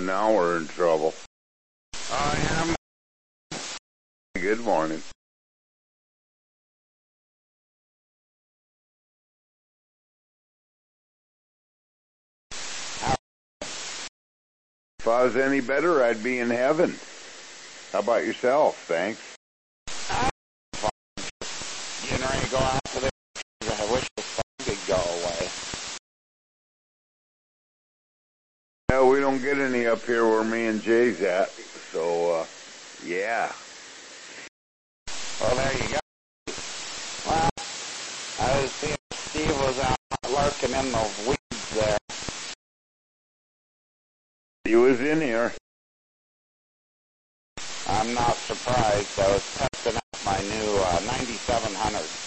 now we're in trouble. I am. Good morning. If I was any better, I'd be in heaven. How about yourself? Thanks. Getting ready to go out to the... I wish the sun could go away. Yeah, we don't get any up here where me and Jay's at. So, yeah. Well, there you go. Well, I was seeing Steve was out lurking in the weeds there. He was in here. I'm not surprised. I was testing out my new 9700.